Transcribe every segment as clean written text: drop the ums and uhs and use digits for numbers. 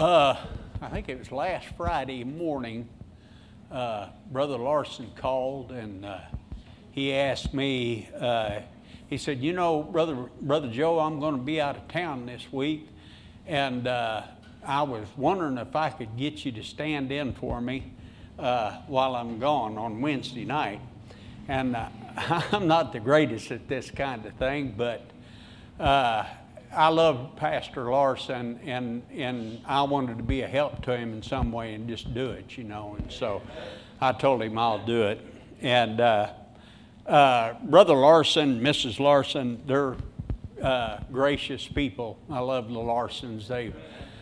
I think it was last Friday morning, Brother Larson called and he asked me, he said, you know, Brother Joe, I'm going to be out of town this week, and I was wondering if I could get you to stand in for me while I'm gone on Wednesday night. And I'm not the greatest at this kind of thing, but I love Pastor Larson, and I wanted to be a help to him in some way and just do it, you know. And so I told him I'll do it. And Brother Larson, Mrs. Larson, they're gracious people. I love the Larsons. They've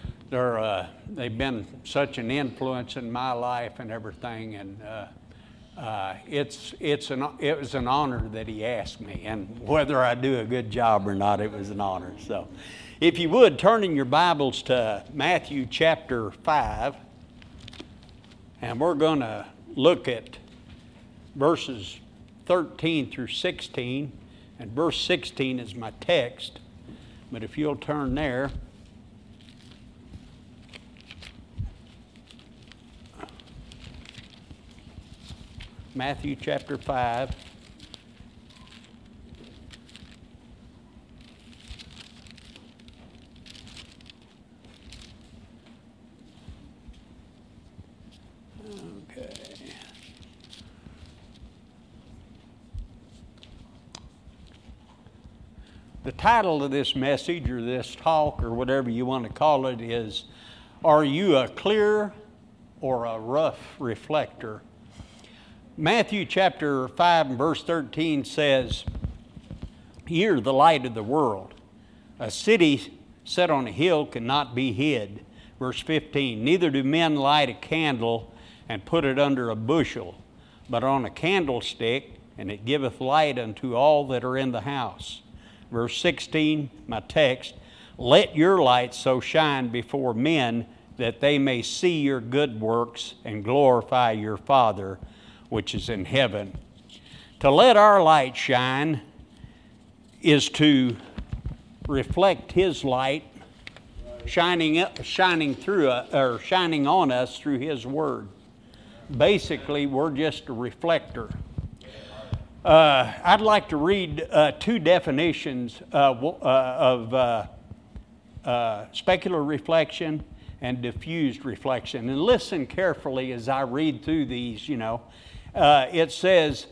been such an influence in my life and everything, and it was an honor that he asked me, and whether I do a good job or not, it was an honor. So if you would, turn in your Bibles to Matthew chapter 5, and we're going to look at verses 13 through 16, and verse 16 is my text, but if you'll turn there. Matthew chapter 5. Okay. The title of this message, or this talk, or whatever you want to call it, is, Are You a Clear or a Rough Reflector? Matthew chapter 5 and verse 13 says, Ye are the light of the world. A city set on a hill cannot be hid. Verse 15, Neither do men light a candle and put it under a bushel, but on a candlestick, and it giveth light unto all that are in the house. Verse 16, my text, Let your light so shine before men that they may see your good works and glorify your Father which is in heaven. To let our light shine is to reflect His light, shining on us through His Word. Basically, we're just a reflector. I'd like to read two definitions of specular reflection and diffused reflection. And listen carefully as I read through these, you know. It says,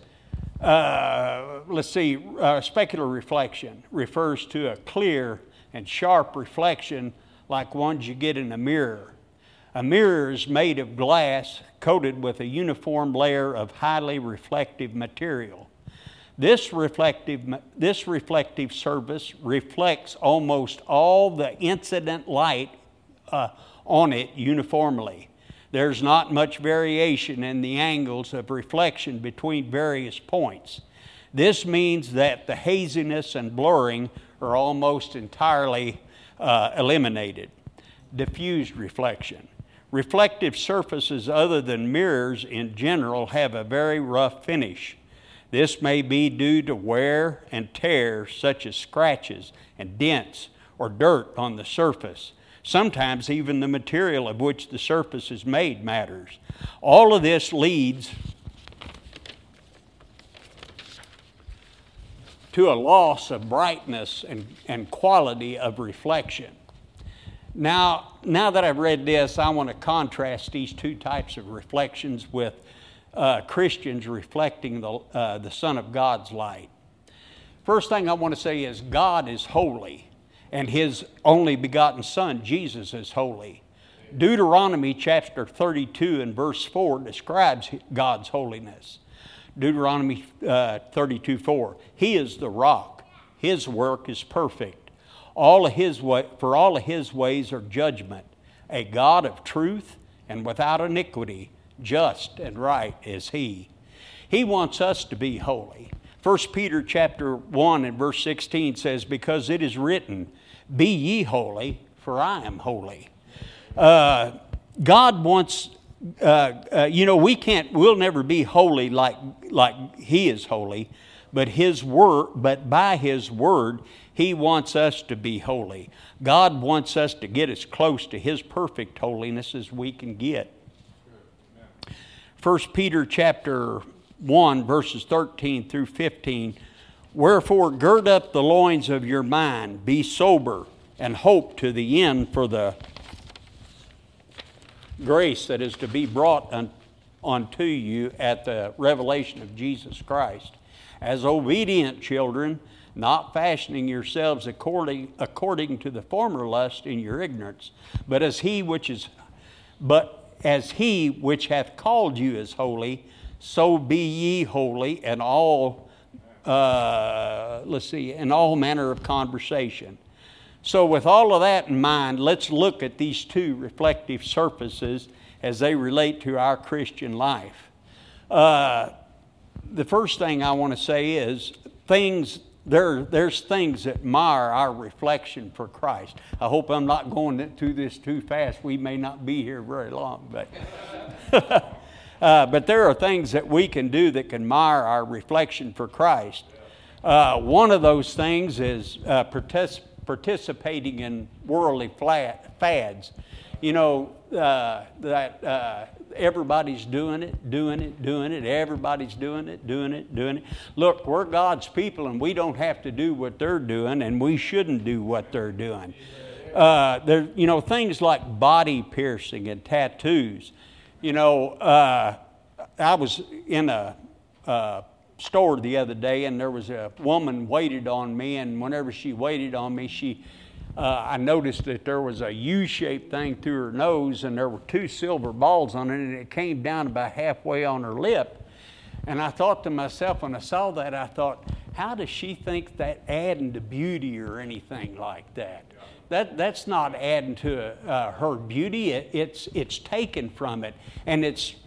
specular reflection refers to a clear and sharp reflection like ones you get in a mirror. A mirror is made of glass coated with a uniform layer of highly reflective material. This reflective surface reflects almost all the incident light on it uniformly. There's not much variation in the angles of reflection between various points. This means that the haziness and blurring are almost entirely eliminated. Diffused reflection. Reflective surfaces other than mirrors in general have a very rough finish. This may be due to wear and tear, such as scratches and dents or dirt on the surface. Sometimes even the material of which the surface is made matters. All of this leads to a loss of brightness and quality of reflection. Now that I've read this, I want to contrast these two types of reflections with Christians reflecting the Son of God's light. First thing I want to say is God is holy, and His only begotten Son, Jesus, is holy. Deuteronomy chapter 32 and verse 4 describes God's holiness. Deuteronomy 32:4. He is the rock. His work is perfect. For all of His ways are judgment. A God of truth and without iniquity, just and right is He. He wants us to be holy. 1 Peter chapter 1 and verse 16 says, Because it is written, Be ye holy, for I am holy. God wants, we'll never be holy like He is holy, but by His Word, He wants us to be holy. God wants us to get as close to His perfect holiness as we can get. 1 Peter chapter 1, verses 13 through 15. Wherefore gird up the loins of your mind, be sober, and hope to the end for the grace that is to be brought unto you at the revelation of Jesus Christ. As obedient children, not fashioning yourselves according to the former lust in your ignorance, but as he which hath called you is holy, so be ye holy in all in all manner of conversation. So with all of that in mind, let's look at these two reflective surfaces as they relate to our Christian life. The first thing I want to say is there's things that mar our reflection for Christ. I hope I'm not going through this too fast. We may not be here very long, but there are things that we can do that can mar our reflection for Christ. One of those things is participating in worldly fads. You know, that everybody's doing it. Everybody's doing it. Look, we're God's people, and we don't have to do what they're doing, and we shouldn't do what they're doing. Things like body piercing and tattoos. I was in a store the other day, and there was a woman waited on me, and whenever she waited on me, I noticed that there was a U-shaped thing through her nose, and there were 2 silver balls on it, and it came down about halfway on her lip. And I thought to myself, when I saw that, I thought, how does she think that adding to beauty or anything like that? That's not adding to her beauty. It's taken from it, and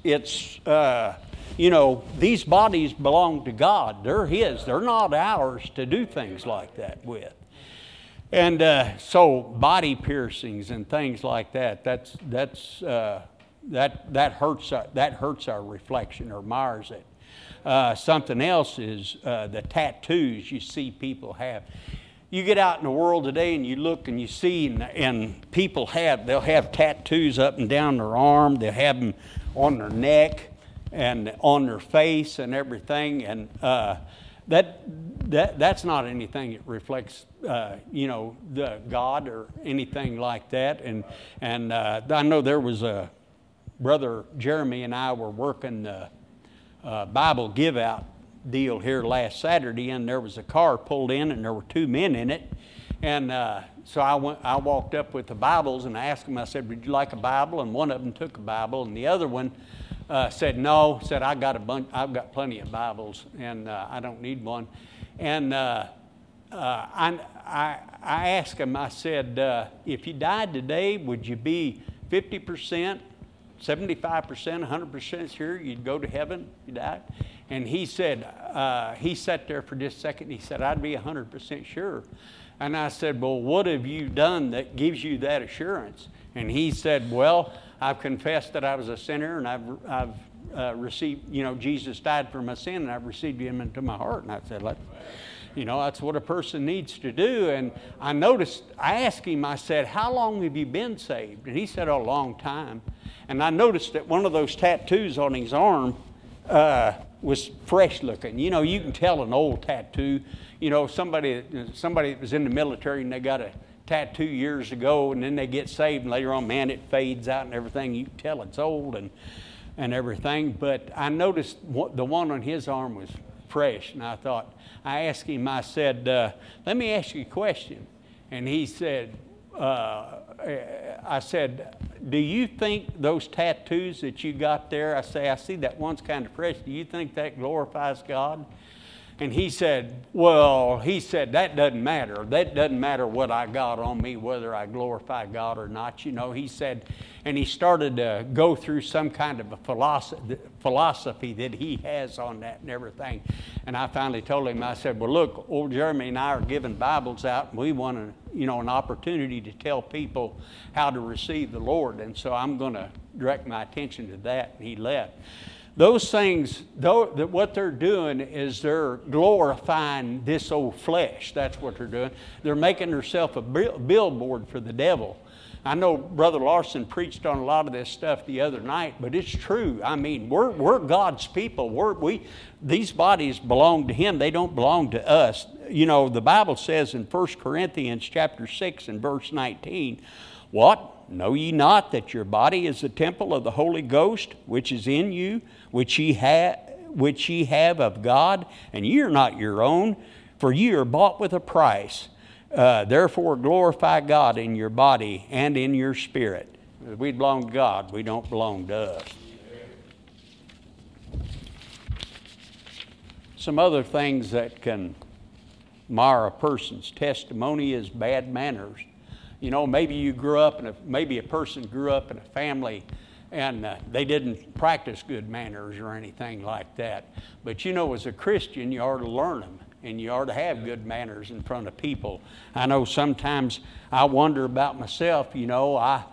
these bodies belong to God. They're His. They're not ours to do things like that with. And so body piercings and things like that. That hurts our reflection or mars it. Something else is the tattoos you see people have. You get out in the world today and you look and you see, and people they'll have tattoos up and down their arm. They'll have them on their neck and on their face and everything. And that's not anything that reflects, the God or anything like that. And I know there was a Brother Jeremy and I were working the Bible give out deal here last Saturday, and there was a car pulled in, and there were 2 men in it. And so I walked up with the Bibles and I asked them. I said, "Would you like a Bible?" And one of them took a Bible, and the other one said no. Said, I've got plenty of Bibles, and I don't need one. And I asked him. I said, if you died today, would you be 50%, 75%, 100% sure you'd go to heaven if you died? And he said, he sat there for just a second. He said, I'd be 100% sure. And I said, well, what have you done that gives you that assurance? And he said, well, I've confessed that I was a sinner, and I've received, Jesus died for my sin, and I've received Him into my heart. And I said, that's what a person needs to do. And I asked him, I said, how long have you been saved? And he said, a long time. And I noticed that one of those tattoos on his arm was fresh looking. You can tell an old tattoo. Somebody that was in the military and they got a tattoo years ago, and then they get saved, and later on, man, it fades out and everything. You can tell it's old and everything. But I noticed the one on his arm was fresh, and I asked him, I said, let me ask you a question. And he said, I said, do you think those tattoos that you got there, I see that one's kind of fresh, do you think that glorifies God? And he said, that doesn't matter. That doesn't matter what I got on me, whether I glorify God or not. He said, and he started to go through some kind of a philosophy that he has on that and everything. And I finally told him, I said, well, look, old Jeremy and I are giving Bibles out, and we want an opportunity to tell people how to receive the Lord. And so I'm going to direct my attention to that. And he left. Those things, what they're doing is they're glorifying this old flesh. That's what they're doing. They're making themselves a billboard for the devil. I know Brother Larson preached on a lot of this stuff the other night, but it's true. I mean, we're God's people. These bodies belong to Him. They don't belong to us. You know, the Bible says in 1 Corinthians chapter 6 and verse 19, what? Know ye not that your body is the temple of the Holy Ghost, which is in you, which ye have of God, and ye are not your own, for ye are bought with a price. Therefore glorify God in your body and in your spirit. We belong to God. We don't belong to us. Some other things that can mar a person's testimony is bad manners. You know, maybe you grew up maybe a person grew up in a family and they didn't practice good manners or anything like that. But you know, as a Christian, you ought to learn them. And you ought to have good manners in front of people. I know sometimes I wonder about myself. You know, I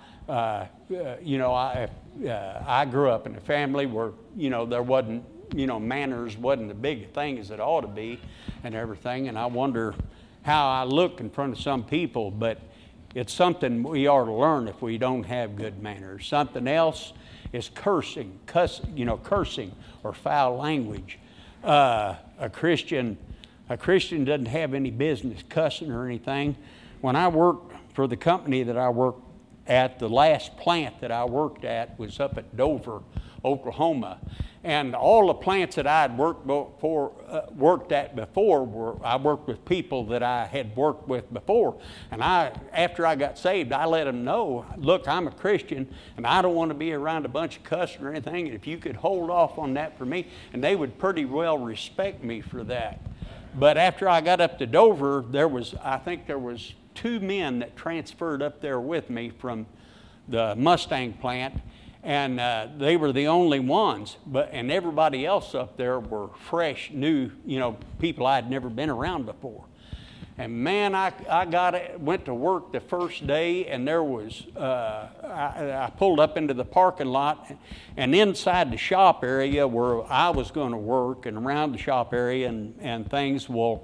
grew up in a family where, you know, there wasn't, you know, manners wasn't the big thing as it ought to be and everything. And I wonder how I look in front of some people. But it's something we ought to learn if we don't have good manners. Something else is cursing or foul language. A Christian doesn't have any business cussing or anything. When I worked for the company that I worked at, the last plant that I worked at was up at Dover, Oklahoma. And all the plants that I had worked at before I worked with people that I had worked with before. And after I got saved, I let them know, look, I'm a Christian, and I don't want to be around a bunch of cussing or anything. And if you could hold off on that for me, and they would pretty well respect me for that. But after I got up to Dover, I think there was 2 men that transferred up there with me from the Mustang plant, and they were the only ones. And everybody else up there were fresh, new, you know, people I'd never been around before. And man, I went to work the first day, and there was I pulled up into the parking lot, and inside the shop area where I was going to work, and around the shop area and things,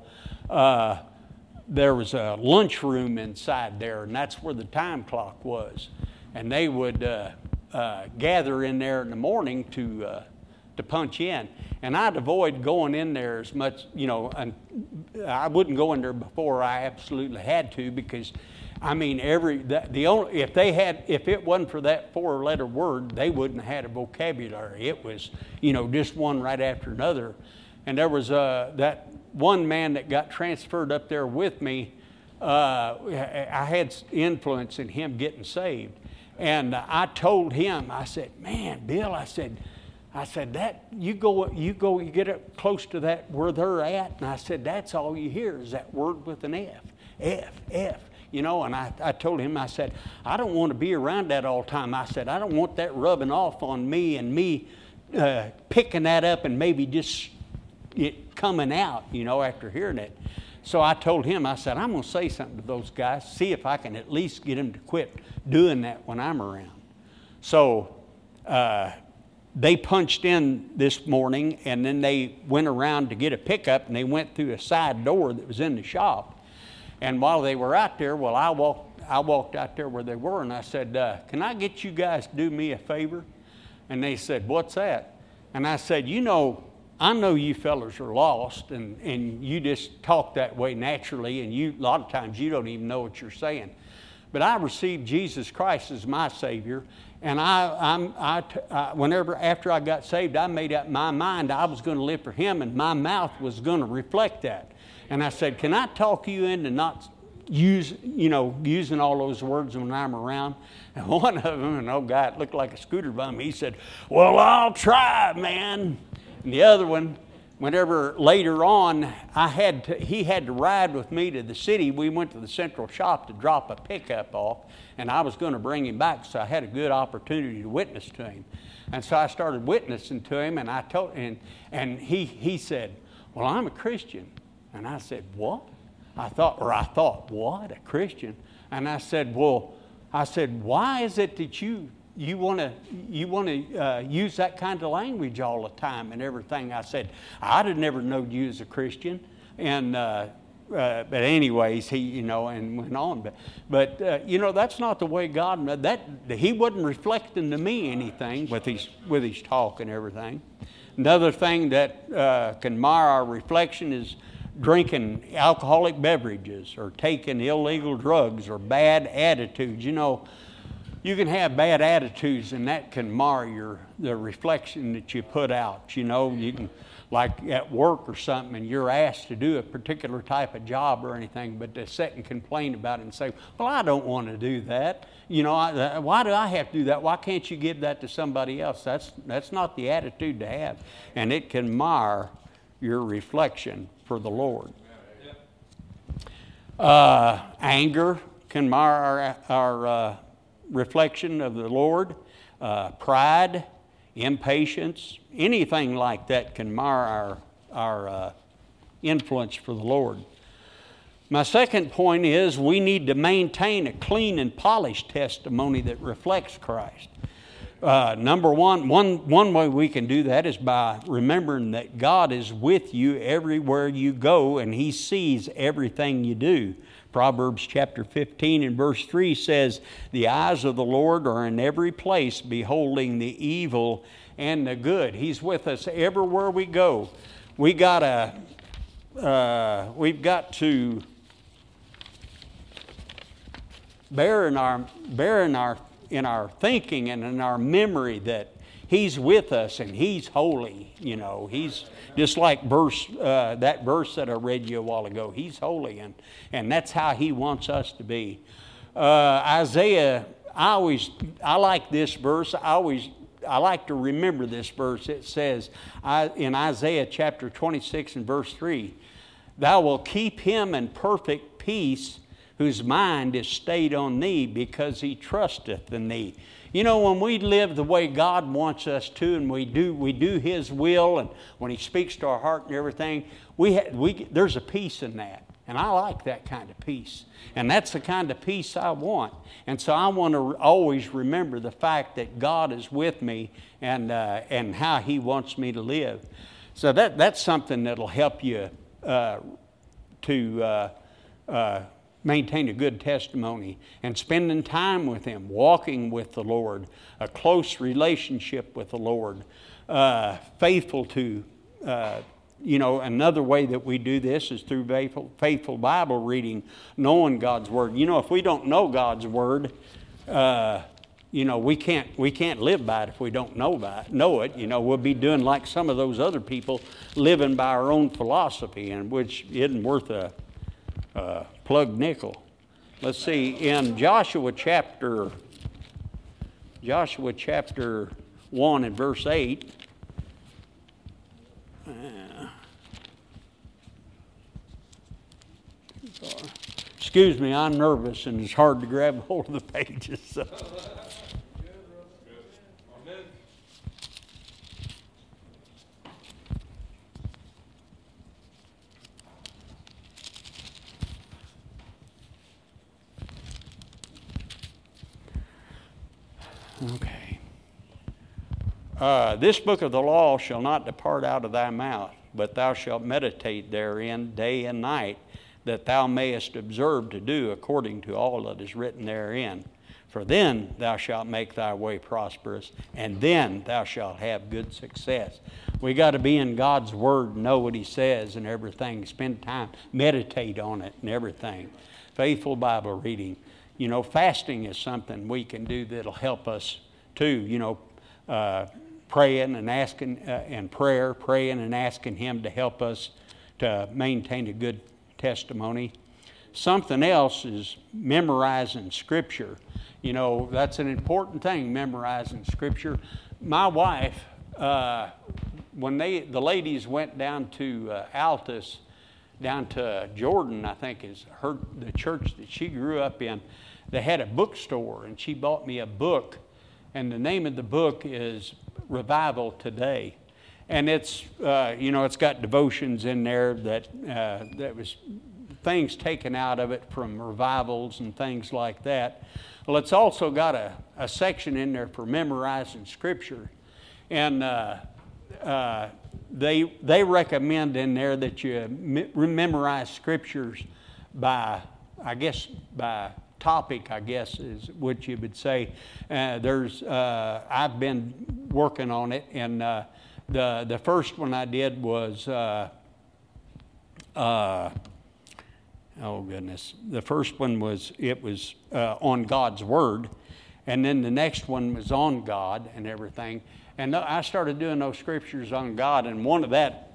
there was a lunchroom inside there, and that's where the time clock was. And they would gather in there in the morning to punch in. And I'd avoid going in there as much, you know, and I wouldn't go in there before I absolutely had to, because I mean, if it wasn't for that 4-letter word, they wouldn't have had a vocabulary. It was, you know, just one right after another. And there was that one man that got transferred up there with me. I had influence in him getting saved. And I told him, I said, man, Bill, I said, that you get up close to that where they're at, and I said, that's all you hear is that word with an F. You know, and I told him, I said, I don't want to be around that all the time. I said, I don't want that rubbing off on me and me picking that up and maybe just it coming out, you know, after hearing it. So I told him, I said, I'm going to say something to those guys, see if I can at least get them to quit doing that when I'm around. So they punched in this morning, and then they went around to get a pickup, and they went through a side door that was in the shop. And while they were out there, I walked out there where they were, and I said, can I get you guys to do me a favor? And they said, what's that? And I said, you know, I know you fellas are lost, and you just talk that way naturally, and a lot of times you don't even know what you're saying. But I received Jesus Christ as my Savior, and after I got saved, I made up my mind I was going to live for Him, and my mouth was going to reflect that. And I said, can I talk you into not using all those words when I'm around? And one of them, an old guy that looked like a scooter bum, he said, well, I'll try, man. And the other one, whenever later on, he had to ride with me to the city. We went to the central shop to drop a pickup off, and I was going to bring him back, so I had a good opportunity to witness to him. And so I started witnessing to him, and I told him, and he said, well, I'm a Christian. And I said, what? I thought, what, a Christian? And I said, why is it that you you want to use that kind of language all the time and everything. I said, I'd have never known you as a Christian. And but anyways, he, and went on. But that's not the way God. He wasn't reflecting to me anything with his talk and everything. Another thing that can mar our reflection is drinking alcoholic beverages or taking illegal drugs or bad attitudes. You can have bad attitudes, and that can mar the reflection that you put out. You can, like at work or something, and you're asked to do a particular type of job or anything, but to sit and complain about it and say, well, I don't want to do that. Why do I have to do that? Why can't you give that to somebody else? That's not the attitude to have, and it can mar your reflection for the Lord. Anger can mar our reflection of the Lord. Pride, impatience, anything like that can mar our influence for the Lord. My second point is we need to maintain a clean and polished testimony that reflects Christ. Number one way we can do that is by remembering that God is with you everywhere you go, and He sees everything you do. Proverbs chapter 15 and verse 3 says, the eyes of the Lord are in every place, beholding the evil and the good. He's with us everywhere we go. We've got to bear in our thinking and in our memory that He's with us and He's holy. He's just like that verse that I read you a while ago. He's holy, and that's how He wants us to be. Isaiah, I like this verse. I like to remember this verse. It says in Isaiah chapter 26 and verse 3, thou wilt keep him in perfect peace whose mind is stayed on thee, because he trusteth in thee. When we live the way God wants us to, and we do His will, and when He speaks to our heart and everything, there's a peace in that. And I like that kind of peace. And that's the kind of peace I want. And so I want to always remember the fact that God is with me and how He wants me to live. So that's something that'll help you to maintain a good testimony, and spending time with Him, walking with the Lord, a close relationship with the Lord, faithful to, another way that we do this is through faithful Bible reading, knowing God's Word. If we don't know God's Word, we can't live by it if we don't know it. We'll be doing like some of those other people, living by our own philosophy, and which isn't worth a plug nickel. Let's see, in Joshua chapter 1 and verse 8, excuse me, I'm nervous and it's hard to grab hold of the pages. So. Okay. This book of the law shall not depart out of thy mouth, but thou shalt meditate therein day and night, that thou mayest observe to do according to all that is written therein. For then thou shalt make thy way prosperous, and then thou shalt have good success. We got to be in God's Word, know what He says and everything. Spend time, meditate on it and everything. Faithful Bible reading. Fasting is something we can do that'll help us too. Praying and asking praying and asking Him to help us to maintain a good testimony. Something else is memorizing Scripture. That's an important thing, memorizing Scripture. My wife, when the ladies went down to Altus, down to Jordan, I think is the church that she grew up in, they had a bookstore, and she bought me a book, and the name of the book is Revival Today. And it's, it's got devotions in there that was things taken out of it from revivals and things like that. Well, it's also got a section in there for memorizing Scripture. And they recommend in there that you memorize Scriptures by topic, I guess is what you would say. I've been working on it, and the first one I did was oh goodness. The first one was on God's Word, and then the next one was on God and everything. And I started doing those scriptures on God, and one of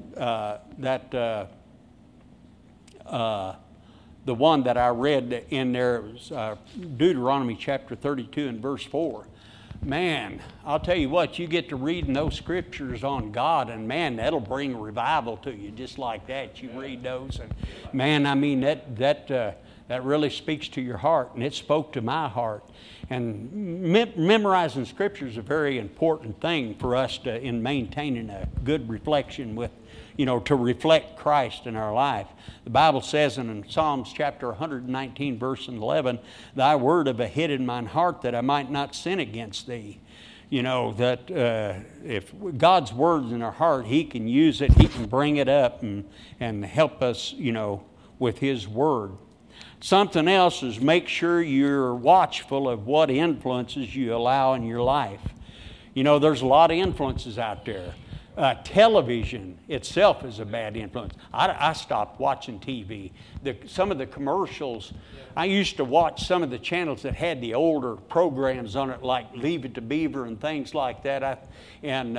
the one that I read in there was Deuteronomy chapter 32 and verse 4. Man, I'll tell you what, you get to reading those scriptures on God, and man, that'll bring revival to you just like that. You read those, and man, I mean, that really speaks to your heart, and it spoke to my heart. And memorizing scripture is a very important thing for us in maintaining a good reflection with, to reflect Christ in our life. The Bible says in Psalms chapter 119, verse 11, "Thy word have I hid in mine heart that I might not sin against thee." That if God's word's in our heart, He can use it, He can bring it up and help us, with His word. Something else is make sure you're watchful of what influences you allow in your life. There's a lot of influences out there. Television itself is a bad influence. I stopped watching TV. Some of the commercials, I used to watch some of the channels that had the older programs on it, like Leave It to Beaver and things like that, and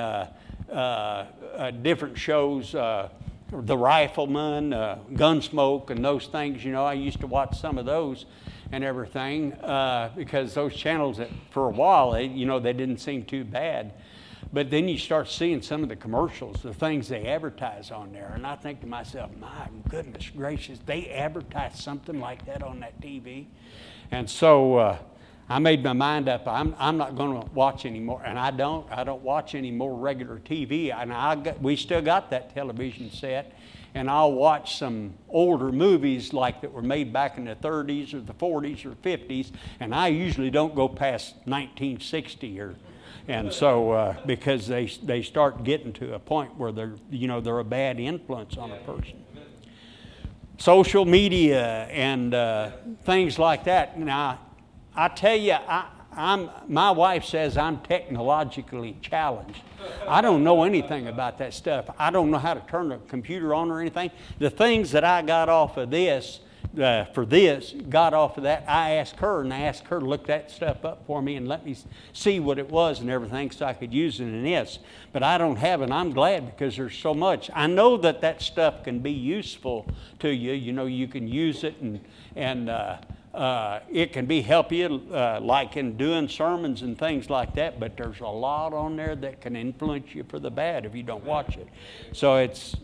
different shows, The Rifleman, Gunsmoke, and those things. I used to watch some of those and everything because those channels, for a while, they didn't seem too bad. But then you start seeing some of the commercials, the things they advertise on there. And I think to myself, my goodness gracious, they advertise something like that on that TV. And so I made my mind up. I'm not going to watch anymore. And I don't watch any more regular TV. And we still got that television set. And I'll watch some older movies like that were made back in the 30s or the 40s or 50s. And I usually don't go past 1960 and so because they start getting to a point where they're a bad influence on a person. Social media and things like that. Now, I tell you, my wife says I'm technologically challenged. I don't know anything about that stuff. I don't know how to turn a computer on or anything. The things that I got off of this, got off of that, I asked her to look that stuff up for me and let me see what it was and everything so I could use it in this. But I don't have it. I'm glad because there's so much. I know that stuff can be useful to you. You can use it and it can help you like in doing sermons and things like that, but there's a lot on there that can influence you for the bad if you don't watch it. So it's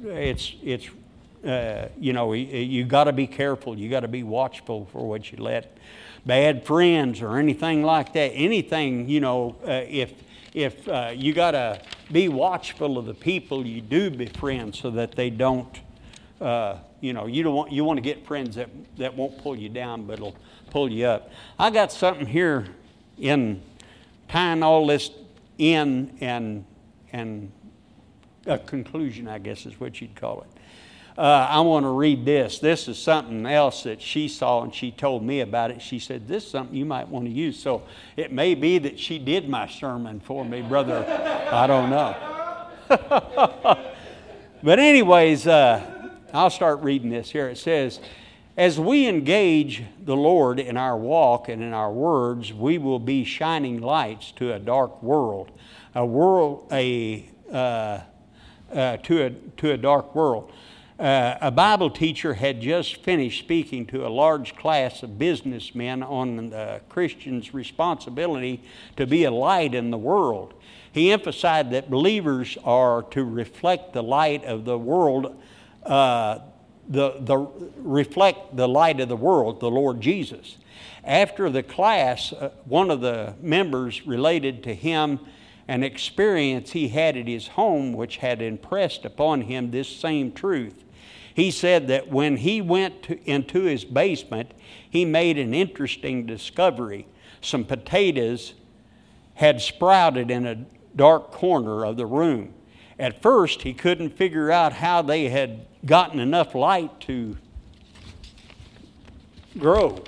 you got to be careful. You got to be watchful for what you let. Bad friends or anything like that. Anything, if you got to be watchful of the people you do befriend so that they don't, you want to get friends that won't pull you down but will pull you up. I got something here in tying all this in and a conclusion, I guess is what you'd call it. I want to read this. This is something else that she saw and she told me about it. She said, this is something you might want to use. So it may be that she did my sermon for me, brother. I don't know. But anyways, I'll start reading this here. It says, as we engage the Lord in our walk and in our words, we will be shining lights to a dark world. To a dark world. A Bible teacher had just finished speaking to a large class of businessmen on the Christian's responsibility to be a light in the world. He emphasized that believers are to reflect the light of the world, reflect the light of the world, the Lord Jesus. After the class, one of the members related to him an experience he had at his home which had impressed upon him this same truth. He said that when he went into his basement, he made an interesting discovery. Some potatoes had sprouted in a dark corner of the room. At first, he couldn't figure out how they had gotten enough light to grow.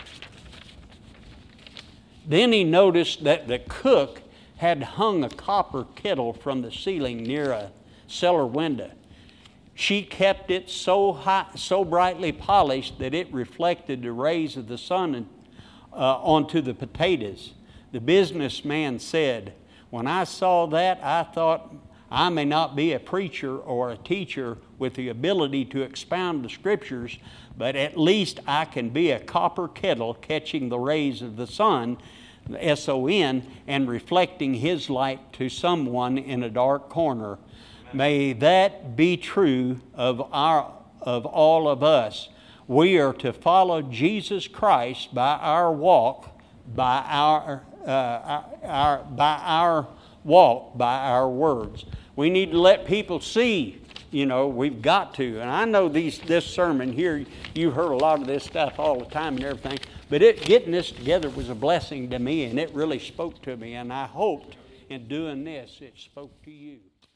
Then he noticed that the cook had hung a copper kettle from the ceiling near a cellar window. She kept it so high, so brightly polished that it reflected the rays of the sun onto the potatoes. The businessman said, "When I saw that, I thought, I may not be a preacher or a teacher with the ability to expound the Scriptures, but at least I can be a copper kettle catching the rays of the sun, S-O-N, and reflecting His light to someone in a dark corner." May that be true of all of us. We are to follow Jesus Christ by our walk, by our words. We need to let people see. We've got to. And I know this sermon here, you heard a lot of this stuff all the time and everything, but getting this together was a blessing to me, and it really spoke to me. And I hoped in doing this, it spoke to you.